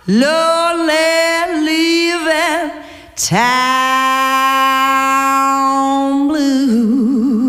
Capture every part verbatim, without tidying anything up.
lonely leaving town blues.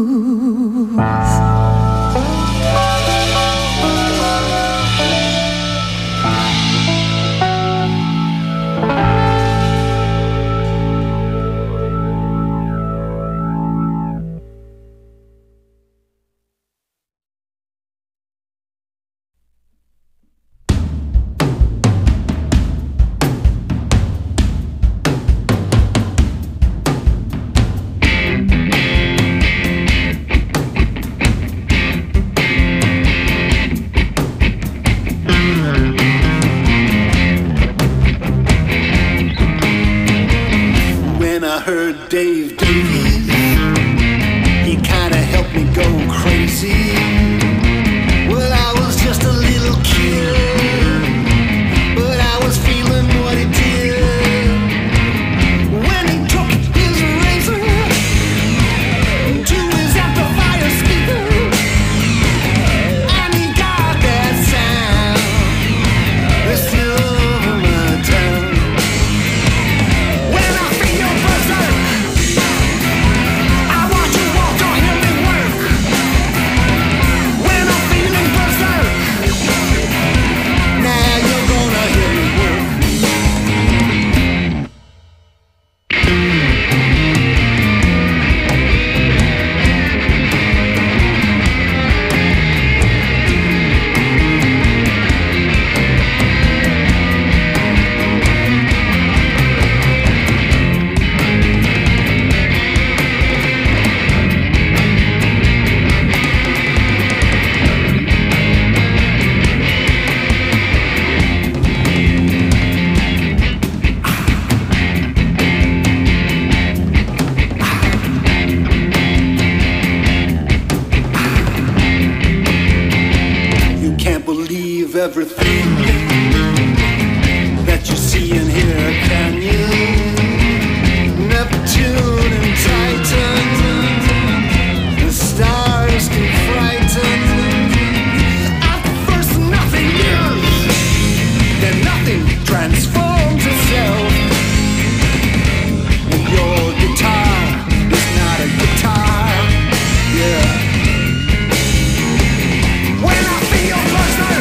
Dave Davies, he kinda helped me go crazy. Well, I was just a little kid, but I was feeling what he did. When he took his razor to his amplifier speaker, and he got that sound that's still over my tongue. When I feel your buzzer, everything that you see and hear, can you? Neptune and Titan, the stars can frighten. At first nothing is, then nothing transforms itself. And your guitar is not a guitar, yeah. When I feel buzzer,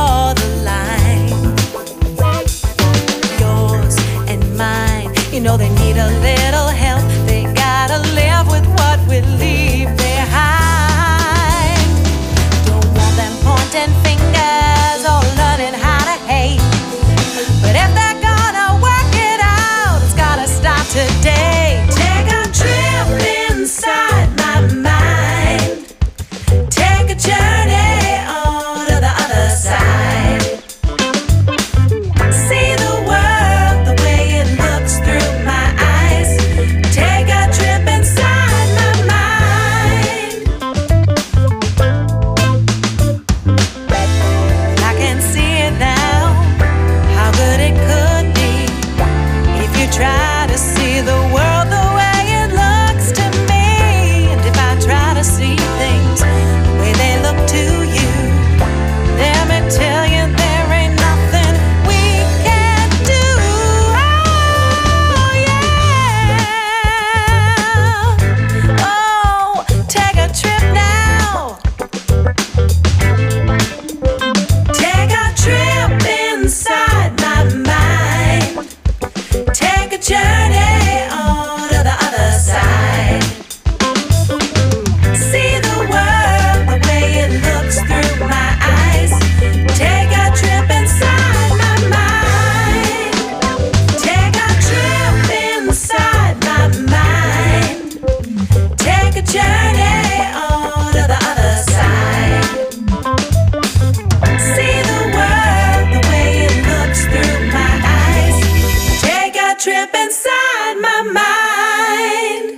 know they pointing fingers or learning how to hate. But if they're gonna work it out, it's gotta start today. Take a trip inside my mind. Take a journey on to the other side. See the world the way it looks through my eyes. Take a trip inside my mind. I can see it now, how good it could be if you try to see the world the way it looks to me. And if I try to see things the way they look to you, let me tell you there ain't nothing we can't do. Oh yeah. Oh, take a trip now. Take a trip inside my mind. Take a journey on to the other side. See the world the way it looks through my eyes. Take a trip inside my mind. Take a trip inside my mind. Take a journey on to the other side. See the world the way it looks through my eyes. Take a trip inside my mind.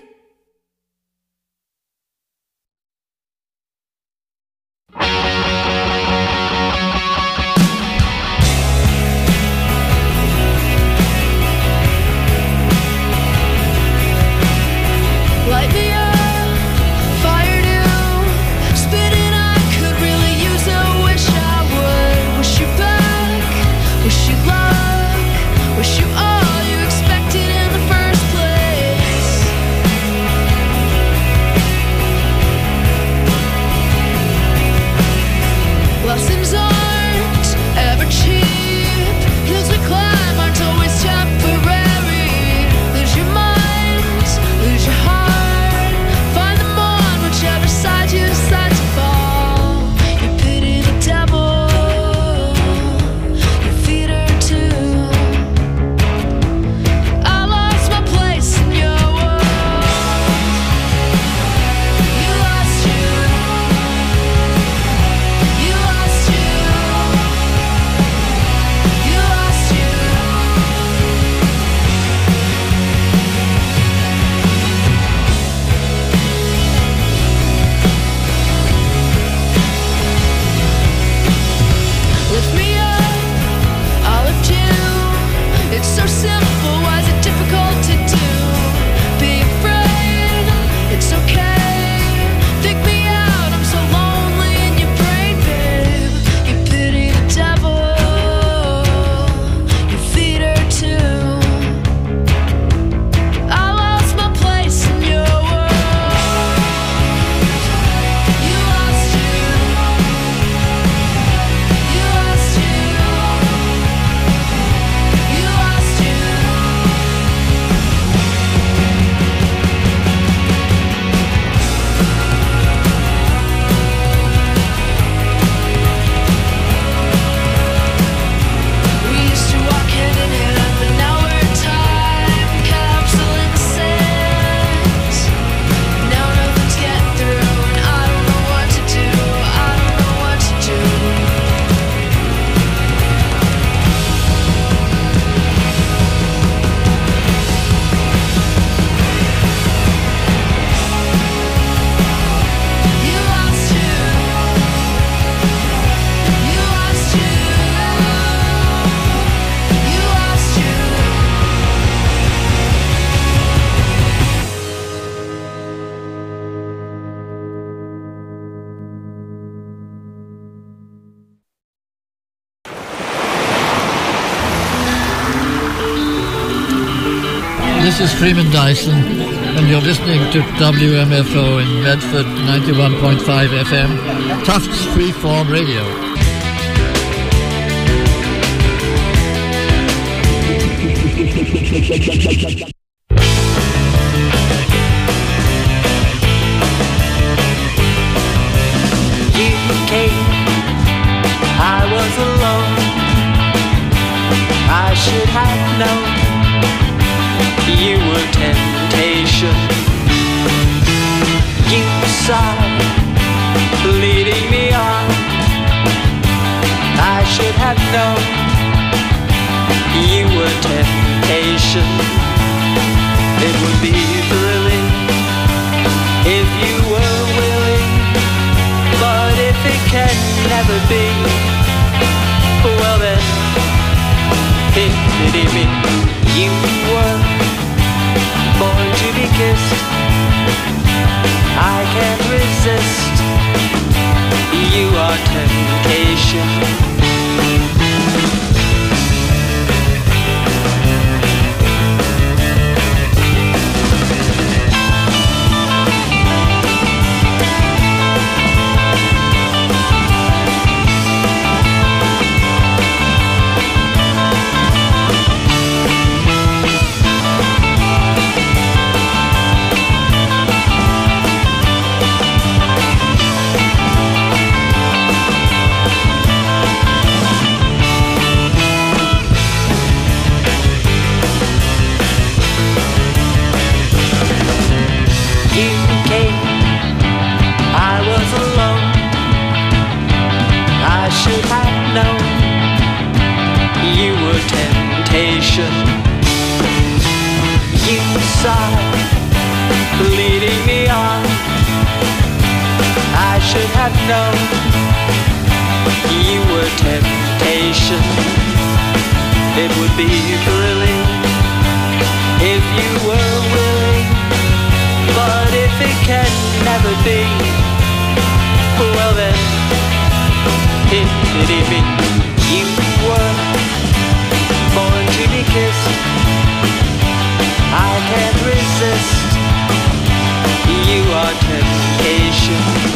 Light me up, fire new, spitting I could really use a wish I would. Wish you back, wish you luck, wish you all you expected in the first place. Blessings aren't ever cheap, hills we climb aren't always temporary. Lose your mind, lose your heart, find them on whichever side you decide to fall. You pity the devil, you feed her too. I lost my place in your world. You lost you, you lost you, you lost you. Lift me up, I'll lift you. It's so simple, why is it difficult to do? Be afraid, it's okay. Think me out, I'm so lonely in your brain, babe. You pity the devil, you feed her too. I lost my place in your world. You lost you, you lost you, you lost you. We used to walk hand in hand, but now we're a time capsule in the sand. Now nothing's getting through, and I don't know what to do. I don't know what to do. You lost you, you lost you, you lost you. This is Freeman Dyson, and you're listening to W M F O in Medford, ninety-one point five F M, Tufts Freeform Radio. You came have known you were temptation. You sighed, leading me on. I should have known you were temptation. It would be thrilling if you were willing, but if it can never be, well then, pity me. You were born to be kissed. I can't resist. You are temptation. Leading me on. I should have known you were temptation. It would be thrilling if you were willing, but if it can never be, well then, pity me. You were born to be kissed. I can't resist. You are temptation.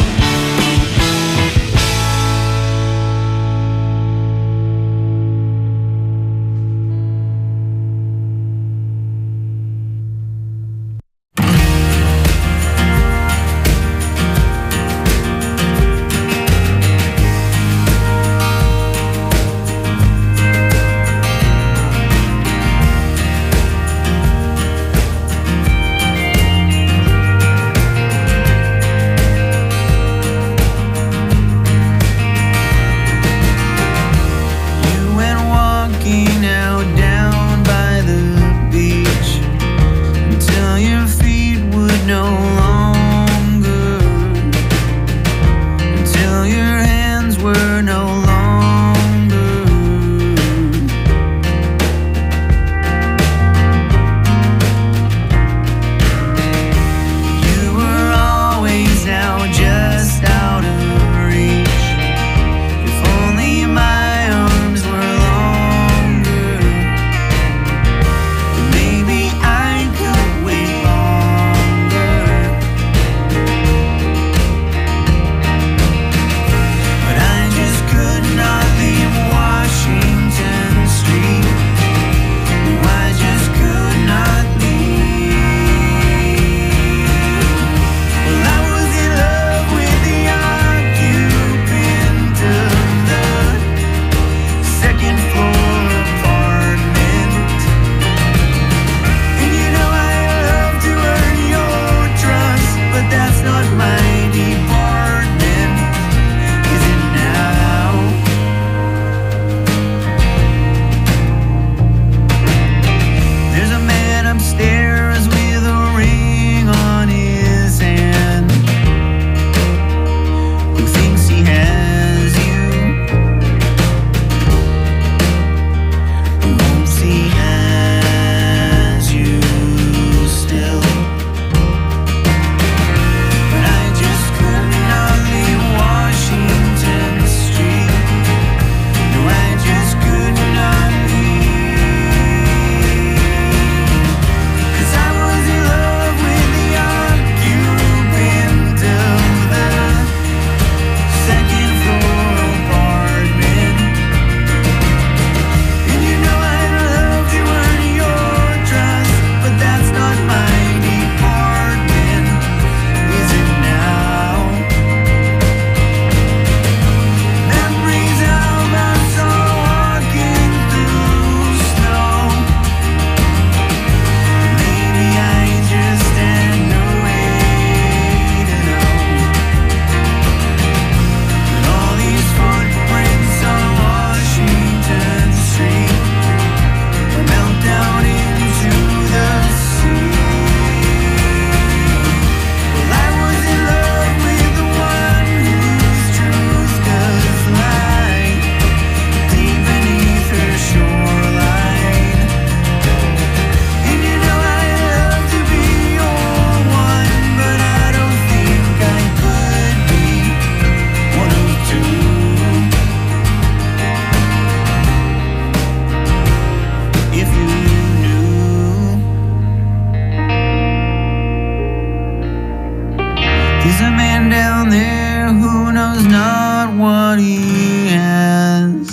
he has,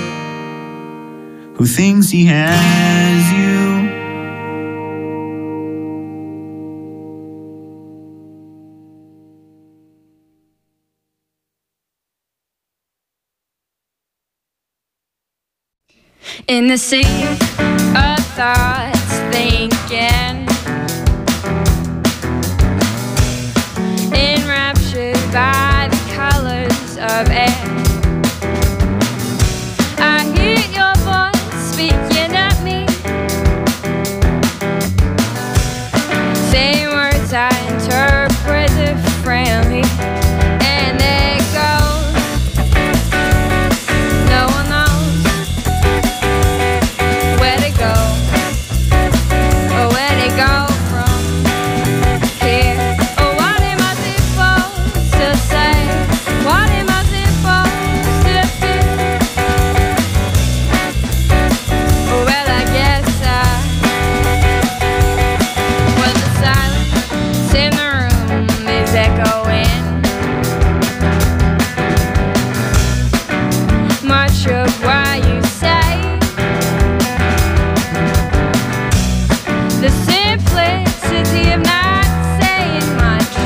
who thinks he has you. In the sea of thoughts thinking, enraptured by the colors of air, I hear your voice speaking at me, saying words I interpret differently, and they go, no one knows where to go, or where to go from here. Oh, what am I supposed to say? What am I supposed to feel? Oh, well, I guess I, well, the silence in the room is echoing much of what you say. The simplicity of not saying much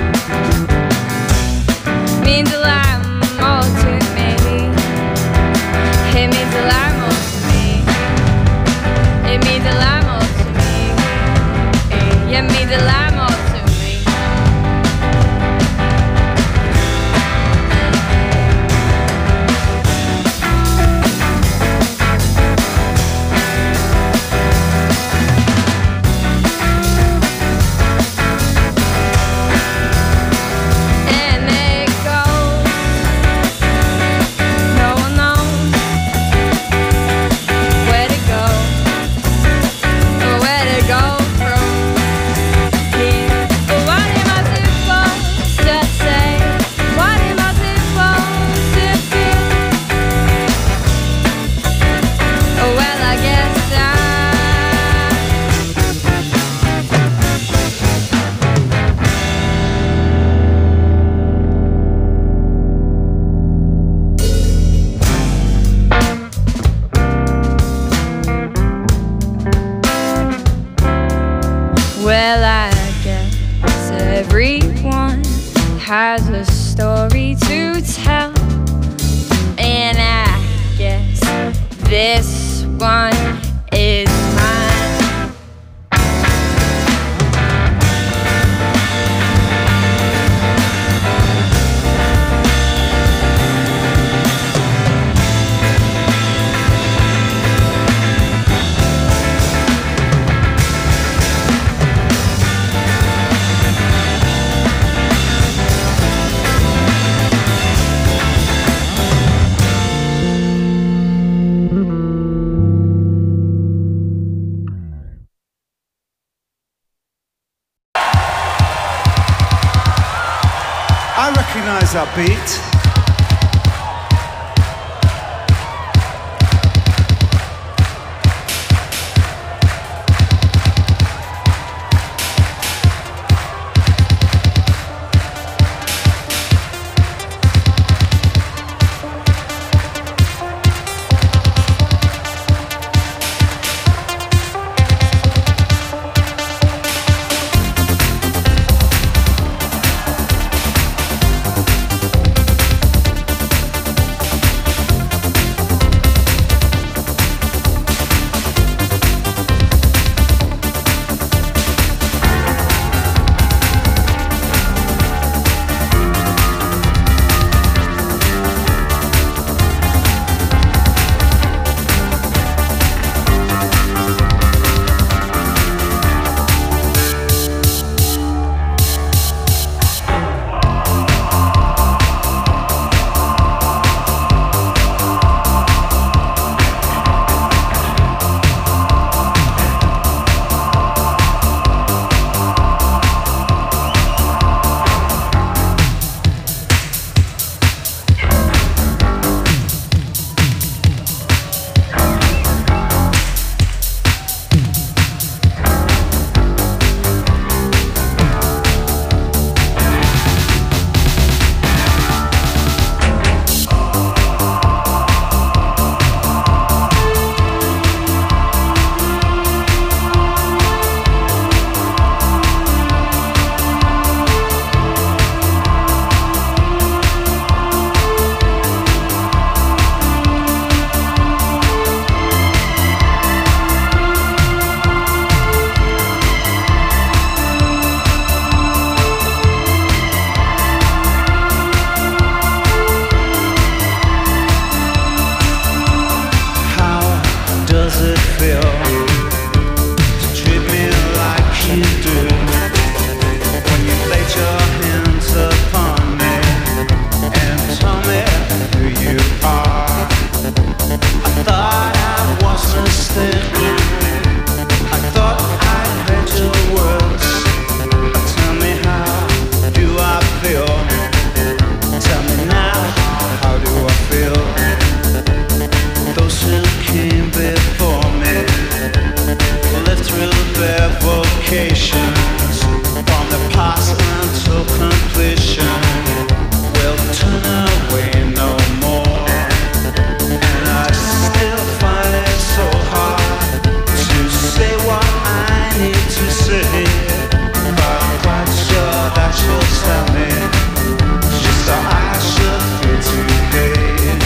means a lot more to me. It means a lot more to me. It means a lot more to me. It means a lot more to me. And it goes, no one knows where to go, or where to go from here. But what am I supposed to say? What am I supposed to feel? Oh, well, I guess I, well, I guess everyone has a story to tell, and I guess this one is mine. I recognise that beat. who you are. I thought I was mistaken. I thought I heard your words. Tell me, how do I feel? Tell me now, how do I feel? Those who came before me lived through their vocations, from the past until completion. Will turn away no more, and I still find it so hard to say what I need to say. But I'm quite sure that you'll tell me just how I should feel today.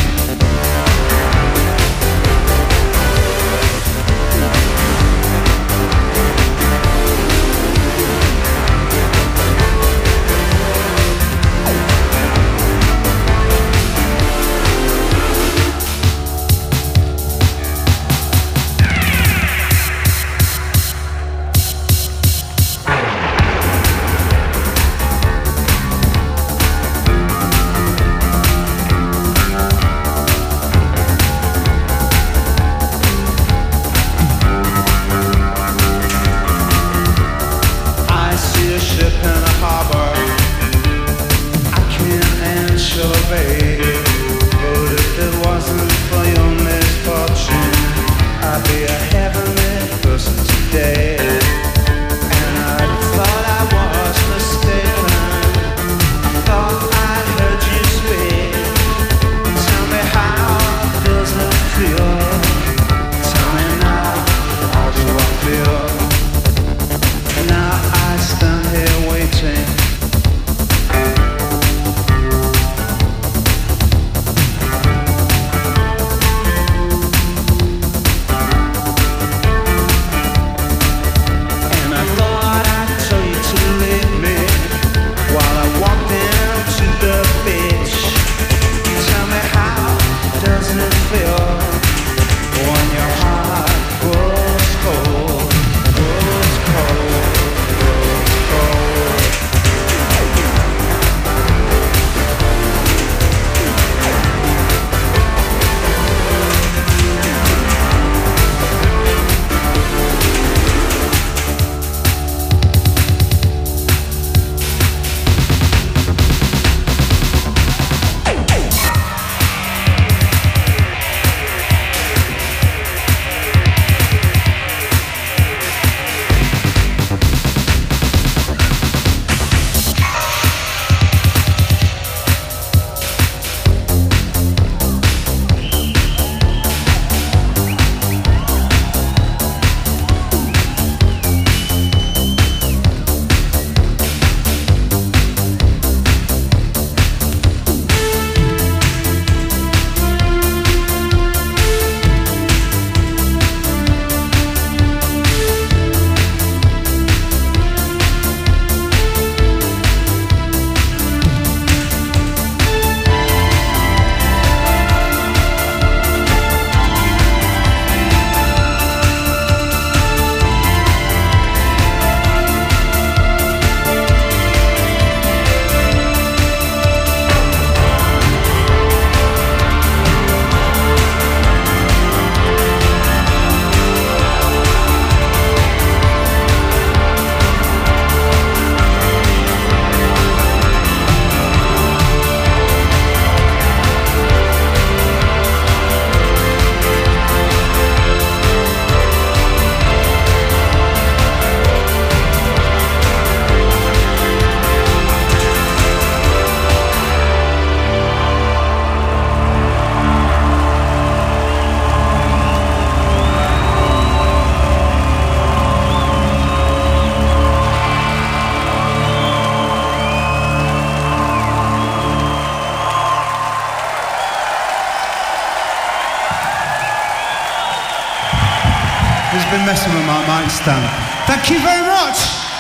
Who's been messing with my mic stand? Thank you very much.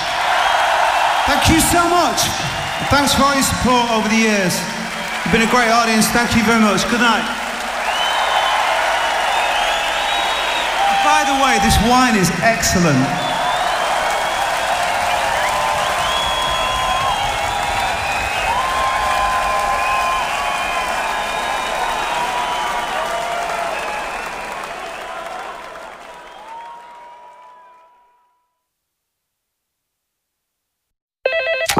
Thank you so much. Thanks for all your support over the years. You've been a great audience. Thank you very much. Good night. By the way, this wine is excellent.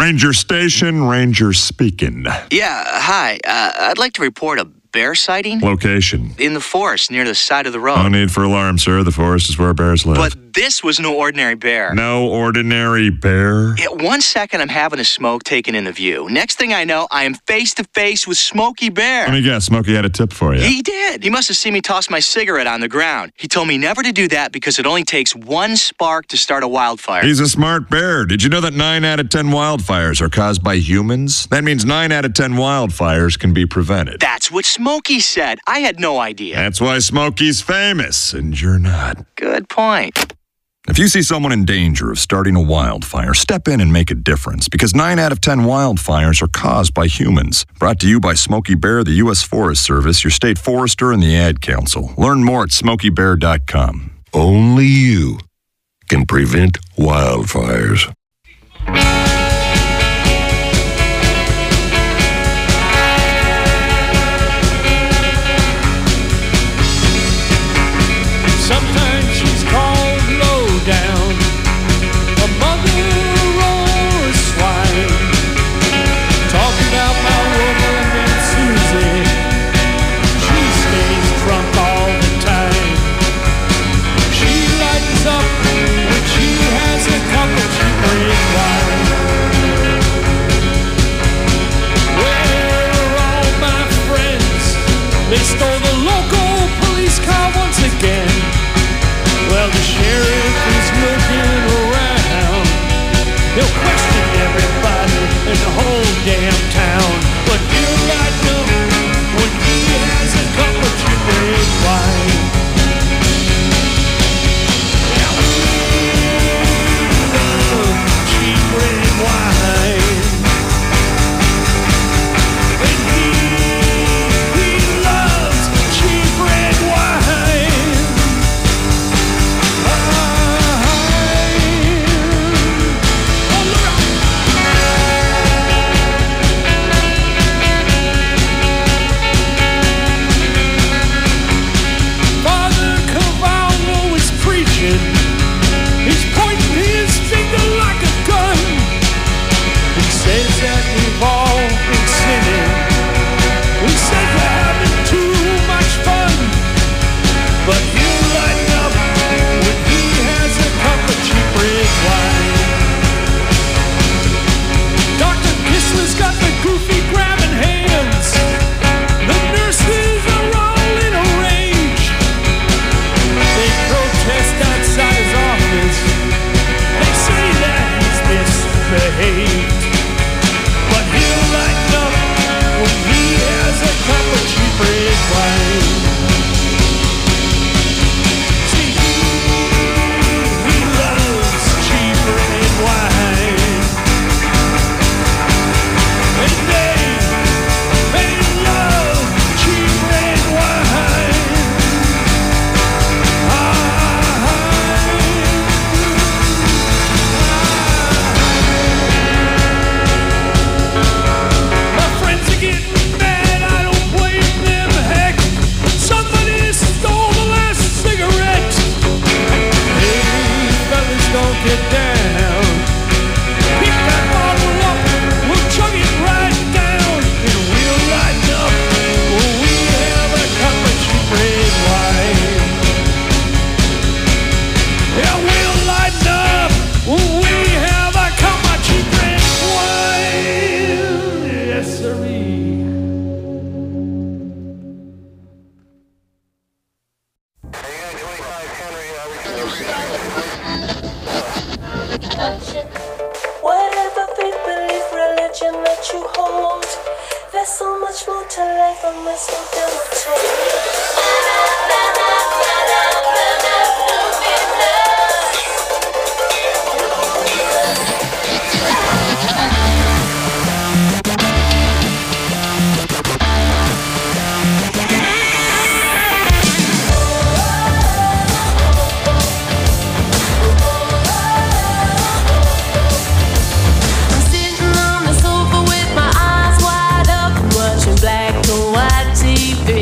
Ranger Station, Ranger speaking. Yeah, hi. Uh, I'd like to report a bear sighting. Location. In the forest near the side of the road. No need for alarm, sir. The forest is where bears live. But this was no ordinary bear. No ordinary bear? Yeah, one second I'm having a smoke taken in the view. Next thing I know, I am face to face with Smokey Bear. Let me guess, Smokey had a tip for you. He did. He must have seen me toss my cigarette on the ground. He told me never to do that because it only takes one spark to start a wildfire. He's a smart bear. Did you know that nine out of ten wildfires are caused by humans? That means nine out of ten wildfires can be prevented. That's what Smokey said. I had no idea. That's why Smokey's famous, and you're not. Good point. If you see someone in danger of starting a wildfire, step in and make a difference, because nine out of ten wildfires are caused by humans. Brought to you by Smokey Bear, the U S Forest Service, your state forester, and the Ad Council. Learn more at smokey bear dot com. Only you can prevent wildfires. Sometimes she's called low down, a mother or a swine. Talk about my woman and Susie, she stays drunk all the time. She lightens up when she has a cup of cheap red wine. Where are all my friends? They stole the local police car once again. Well, the sheriff is looking around. He'll question everybody in the whole damn town. But he'll light up when he has a cup of cheap red wine. Yeah, cheap red wine. And he, he loves cheap red wine. Father Cavallo is preaching. He's pointing his finger like a gun. He says that we've all been sinning. He says we're having too much fun. But he'll lighten up when he has a cup of cheap red wine. Doctor Kissler's got the goofy grabbing hands. The nurses are all in a rage. They protest outside his office. They say that he's misbehaved. But he'll lighten up when he has a cup of cheap red wine. See, he loves cheap red wine. And they, they love cheap red wine. My friends are getting mad, I don't blame them, heck. Somebody stole the last cigarette. Hey, fellas, don't get down. Pick that bottle up, we'll chug it right down. And we'll lighten up when we have a cup of cheap red wine. Yeah, we'll lighten up when we have a cup of cheap red wine. Yes, sirree. Whatever faith, belief, religion that you hold, there's so much more to life I must have been I'm sitting on the sofa with my eyes wide up, watching black and white T V.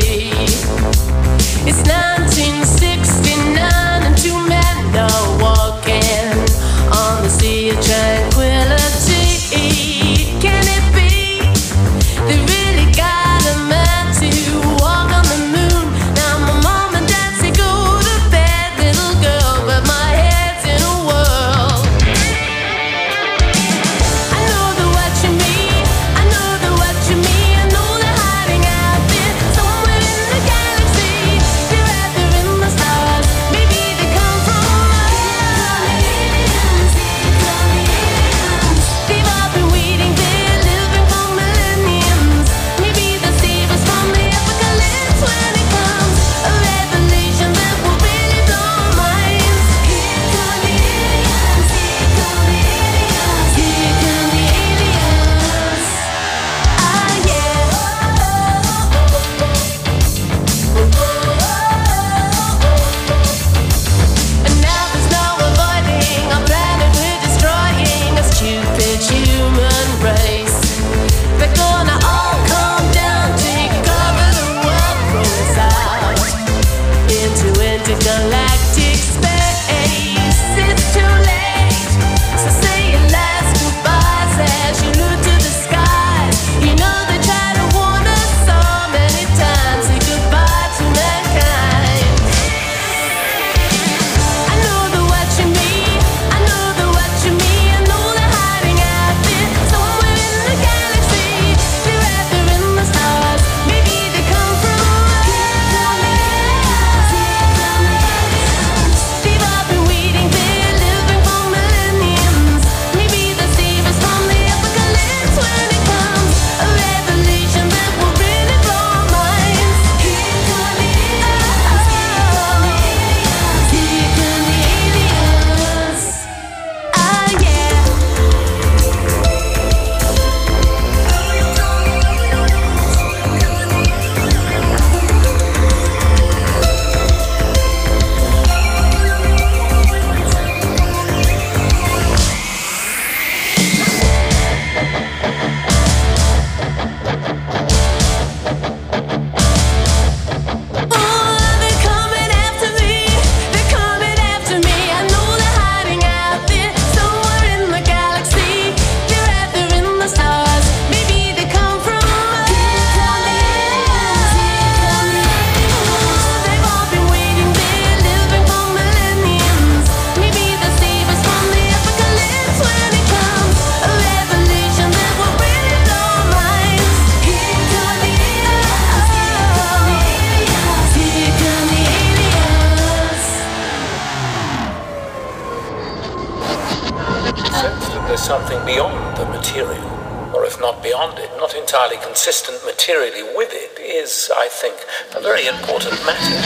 material, or if not beyond it, not entirely consistent materially with it, is, I think, a very important matter.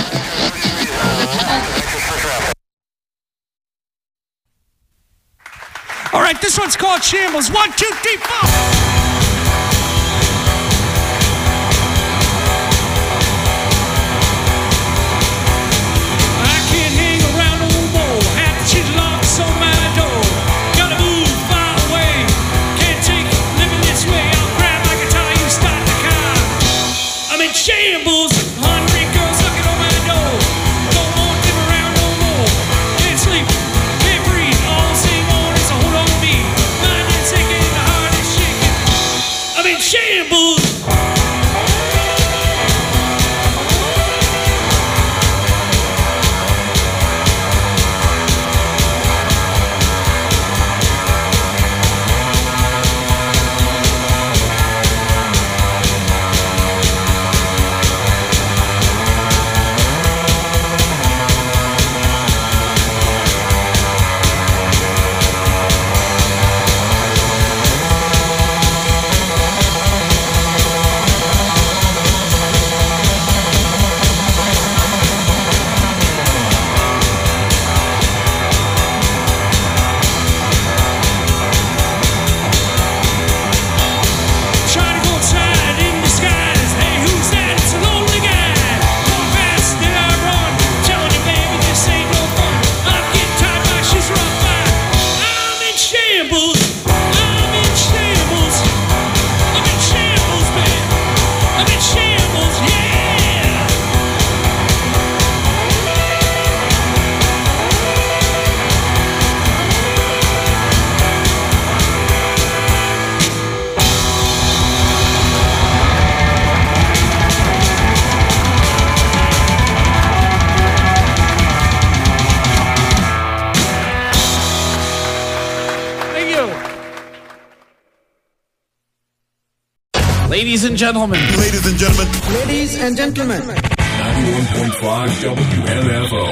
All right, this one's called Shambles. One, two, three, four. Shambles, hungry girls looking on my door. Don't want them around no more. Can't sleep, can't breathe. All the same morning, so hold on to me. Mind is sinking, the heart is shaking. I'm in shambles. Ladies and gentlemen. Ladies and gentlemen. Ladies and gentlemen. ninety-one point five W M F O.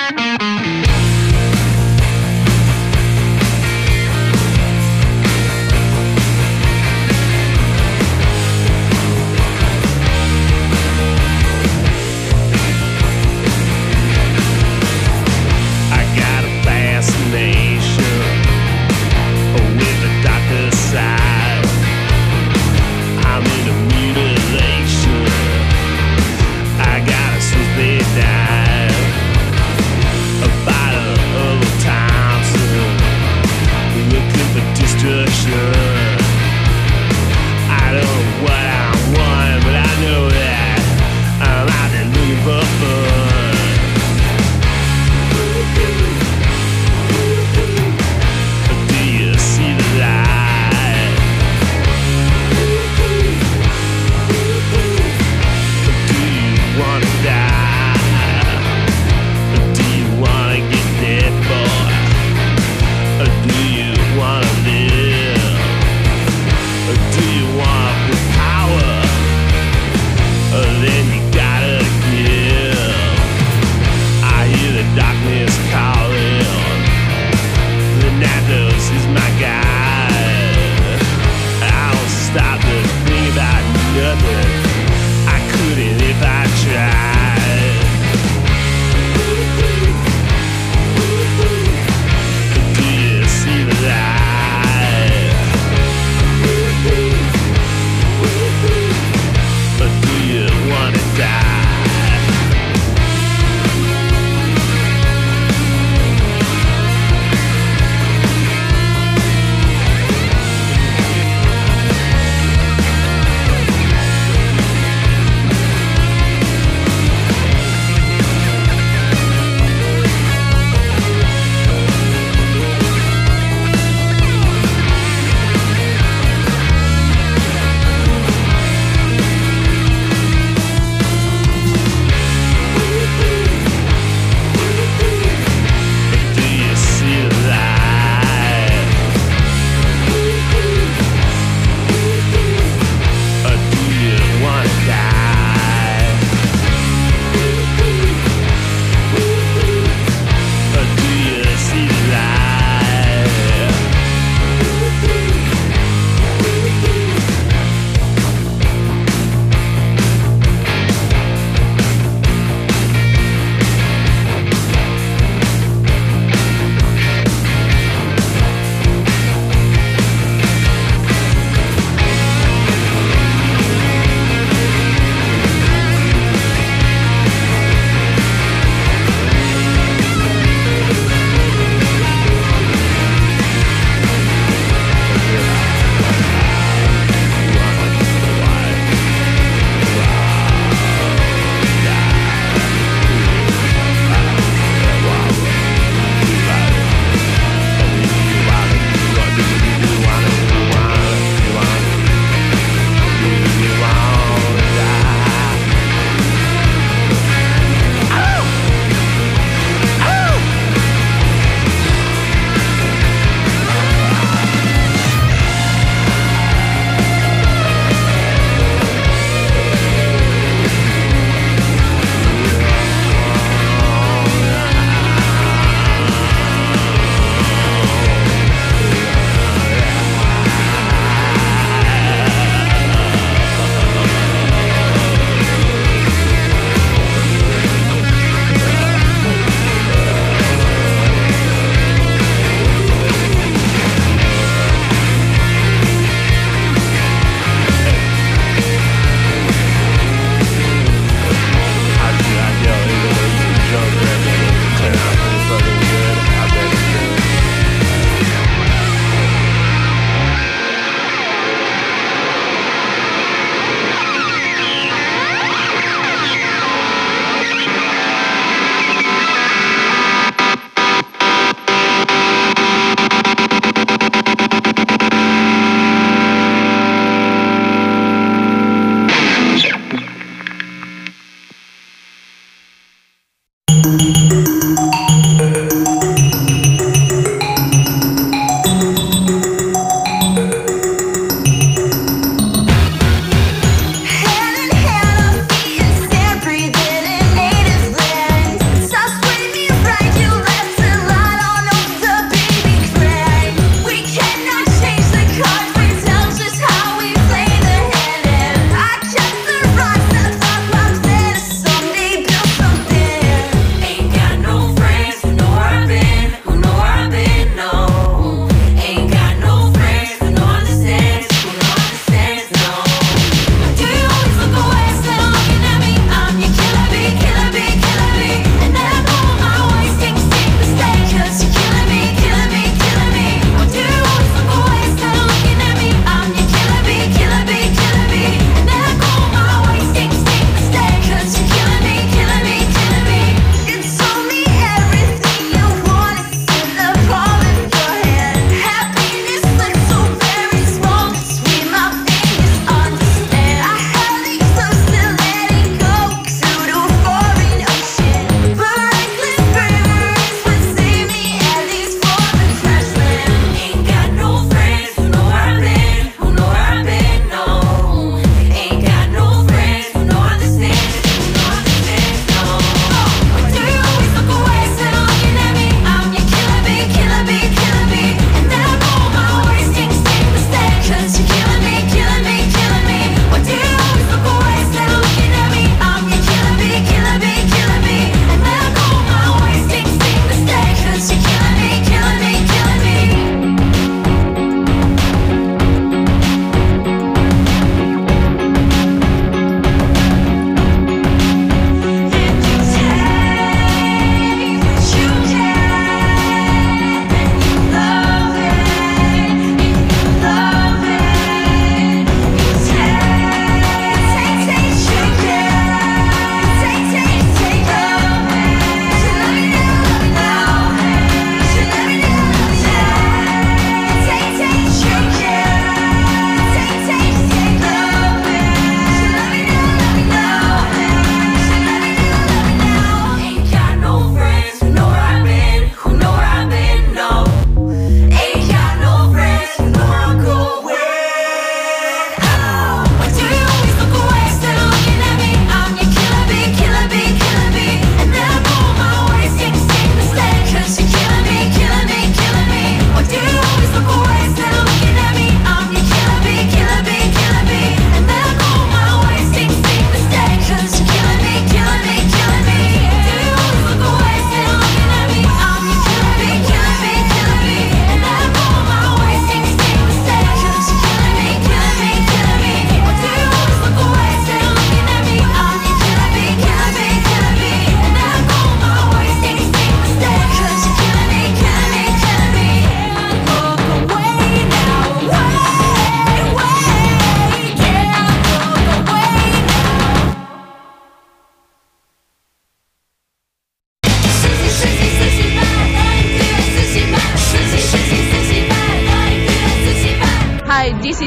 I got a Swiss bed dive.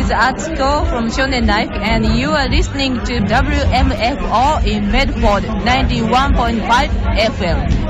is Atsuko from Shonen Life, and you are listening to W M F O in Medford ninety-one point five F M.